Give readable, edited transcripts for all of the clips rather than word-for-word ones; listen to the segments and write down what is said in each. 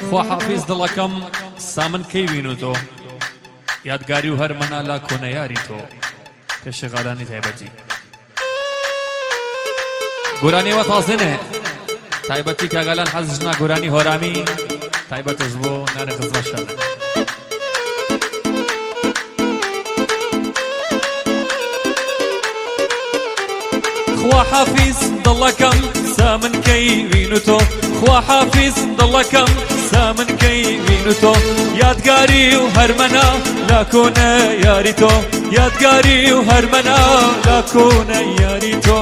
خوا حافظ دڵەکەم سامن کەیبین و تۆ یادگاری و هەرمەنا لا کۆنە یاری تۆ پێشەغالانی تایبەتی گۆرانیەوە تازێنێ تایبەتی کاگالان حەزژنا گۆرانی هۆرامی تایبەتش بۆ نانە خزمەشە خوا حافظ دڵەکەم سامن کەیبین و تۆ خوا حافظ دڵەکەم سامن کەیبین و تۆ یادگاری و هەرمەنا لا کۆنە یاری تۆ یادگاری و هەرمەنا لا کۆنە یاری تۆ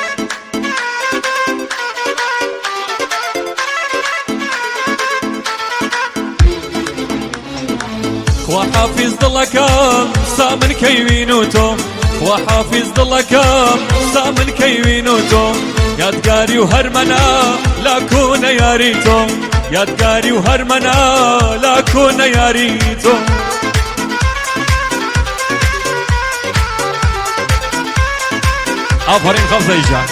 خوا حافظ دڵەکەم سامن کەیبین و تۆ خوا حافظ دڵەکەم سامن کەیبین و تۆ یادگاری و هەرمەنا لا کۆنە یاری تۆ یادگاری و هەرمەنا لا کۆنە یاری تۆ ئافەرین خەڵزەی جان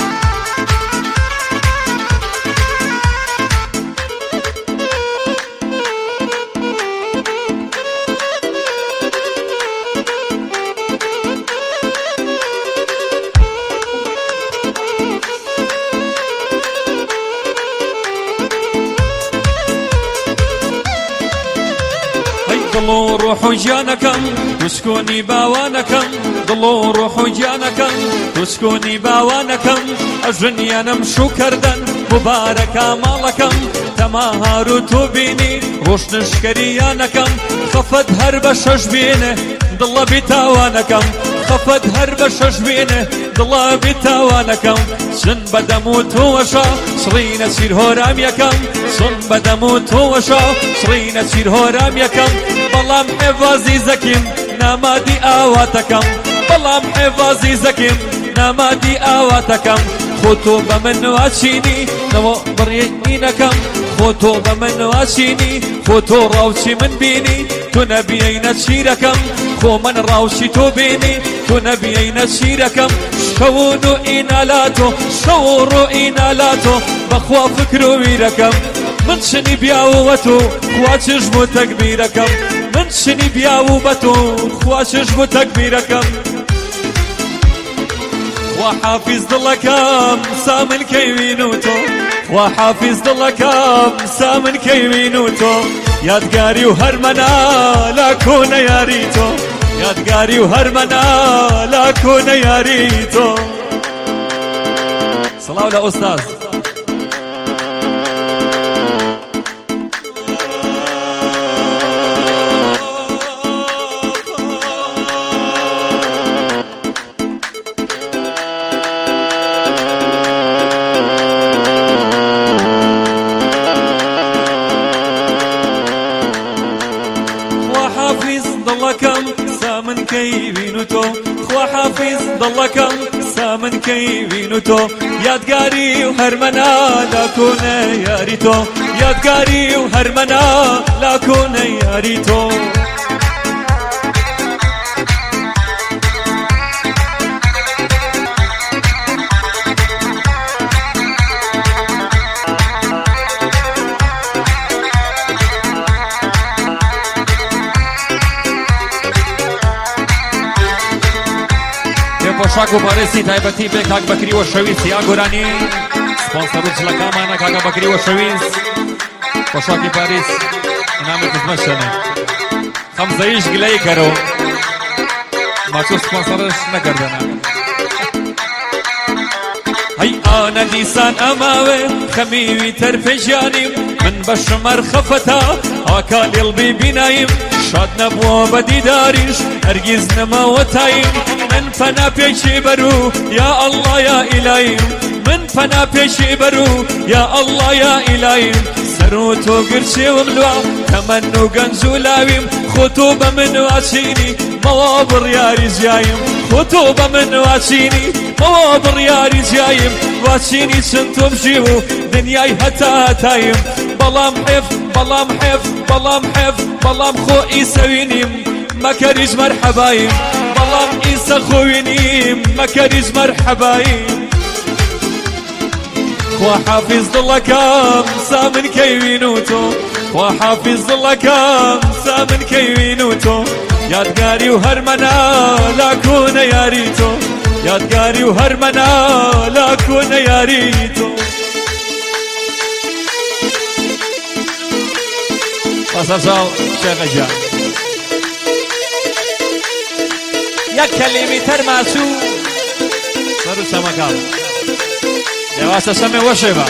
دڵ و ڕۆح و گیانەکەم توسکۆنی باوانەکەم دڵ و ڕۆح و گیانەکەم توسکۆنی باوانەکەم ئەژنیانم شو کردن مبارەکە ماڵەکەم تەماهار و تۆ بینی ڕۆشنشکەریانەکەم خەفەت هەر بە شەش بینێ دڵە بیتاوانەکەم خەفەت هەر بە شەش بینێ دڵە بیتاوانەکەم سن بەدەم و تۆوەشە سڕینە سیر هۆرامیەکەم سن بەدەم و تۆوەشە سڕینە سیر هۆرامیەکەم بەڵام حێڤازی زەکیم نامادی ئاواتەکەم بەڵام حێڤازی زەکیم نامادی ئاواتەکەم خۆ تۆ بە من واچینی نەوە بڕێینەکەم خۆ تۆ بە من واچینی خۆ تۆ ڕاوچی من بینی تۆ نەبیەینە چیرەکەم خۆ من ڕاوچی تۆ بینی تۆ نەبیەینە چیرەکەم شەون و ئینالاتۆ شەو و ڕۆئینالاتۆ بەخوا فکر و ویرەکەم من شنی بیاوە تۆ خوا چش بۆ تەکبیرەکەم من شنی بیاو بە تۆ خوا چش بۆ تەکبیرەکەم خوا حافظ دڵەکەم سامن کەیبین و تۆ خوا حافظ دڵەکەم سامن کەیبین و تۆ یادگاری و هەرمەنا لا کۆنە یاری تۆ یادگاری و هەرمەنا لا کۆنە یاری تۆ سڵاو لە ئۆستاز دڵەکەم سامن کەیبین و تۆ خوا حافظ دڵەکەم سامن کەیبین و تۆ یادگاری و هەرمەنا لا کۆنە یاری تۆ یادگاری و هەرمەنا لا کۆنە یاری تۆ پۆشاک و پارێزی تایبەتی بێ کاک بەکری و شەویست یا گۆرانی سپۆنسەر و جلەکامانە کاکە بەکری و شەویست پۆشاکی پاریس ئینامی خزمەت شەنێ خەمزەیش گلەی کەرەوە ماچۆ سپۆنسەرش نەکردەنە هەی ئانە دیسان ئەماوێ خەمیوی تەرپێژیانیم من بە شمەر خەفەتا ئاکا لێڵبی بیناییم شاد نەبووە بە دیداریش هەرگیز نەماوە تایم من پەنا پێشی بەرو یا ئەڵڵا یا ئیلایم من پەنا پێشی بەرو یا ئەڵڵا یا ئیلایم سەر و تۆ گرچێوم لوا تەمەن و گەنج و لاویم خۆ تۆ بە من واچینی مەوە بڕیاری جیایم خۆ تۆ بە من واچینی مەوە بڕیاری جیایم واچینی چەند تۆ بژی و دنیای هەتا هەتایم بەڵام حێف بەڵام حێف بەڵام حێف بەڵام خۆ ئیسەوینیم مەکەریش مەرحەبایم بەڵام ئیسە خۆوینیم مەکەریش مەرحەبایم خوا حافظ دڵەکەم سامن کەیبین و تۆ وحافظ لكم سامن كيوينوتو يادقاري وهرمنا لا كون ياريتو يادقاري وهرمنا لا كون ياريتو وصل شيخ جان يا كلمة ترماسو صاروا سمكال لواسه سمي وشبا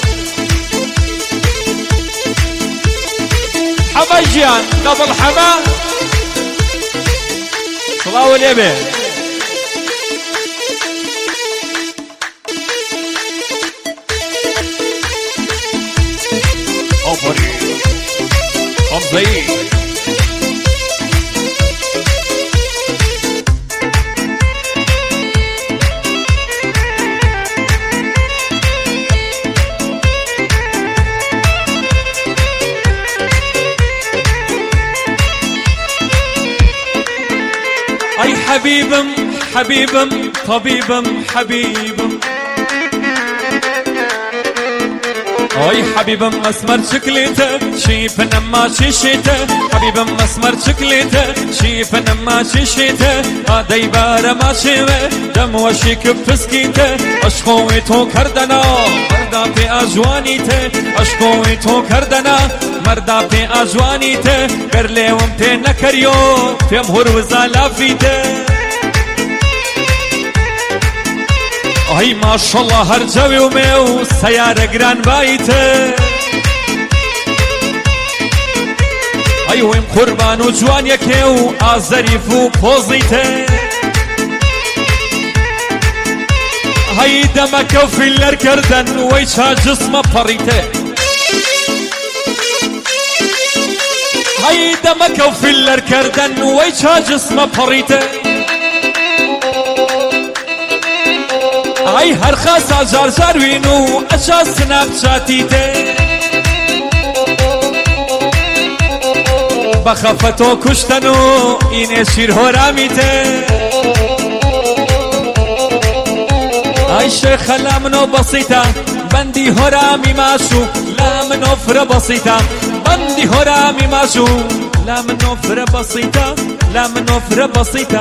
حمجيان قبل حما صلاة اليبي أوبري أمضي أي حبيبم حبيبم طبيبم حبيبم أي حبيبم مسمر شكلته شيف نما شيشته حبيبم مسمر شكلته شيف نما شيشته هذا يبار ما شيوه دم وشيك بفسكيته أشقوي تو كردنا مردا في أجوانيته أشقوي تو كردنا مردا في أجوانيته برلي ومتي نكريو تمهر وزالافيته أي ما شاء الله هر جوي وميو سيارة جران بايته أي ويم قربان وجوان يكيو آزريف وبوزيته هاي دمك وفيلر كردن ويشا جسمه بريته هاي دمك وفيلر كردن ويشا جسمه بريته أي هر خاصة جار جار وينو أشا سناب شاتيته بخفتو كشتنو إني شير هراميته أي شيخ لا منو بسيطة بندي هرامي ماشو لا منو فر بسيطة بندي هرامي ماشو لا منو فر بسيطة لا منو فر بسيطة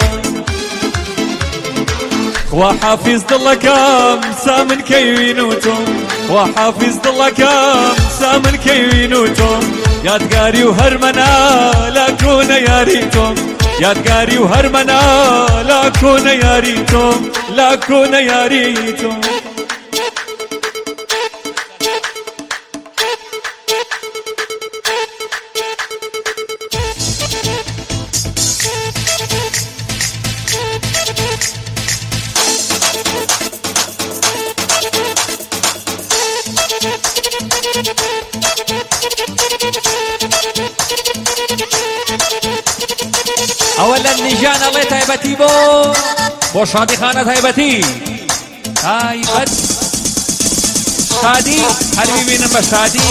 وحافظ ضلكم سامن كيوينوتو وحافظ ضلكم سامن كيوينوتو يادقاري وهرمنا لا كون ياريتو يادقاري وهرمنا لا كون ياريتو لا كون ياريتو اولا نجان الله تایبتی بو شادی خانه تایبتی تایبت شادی حلوی بینم با شادی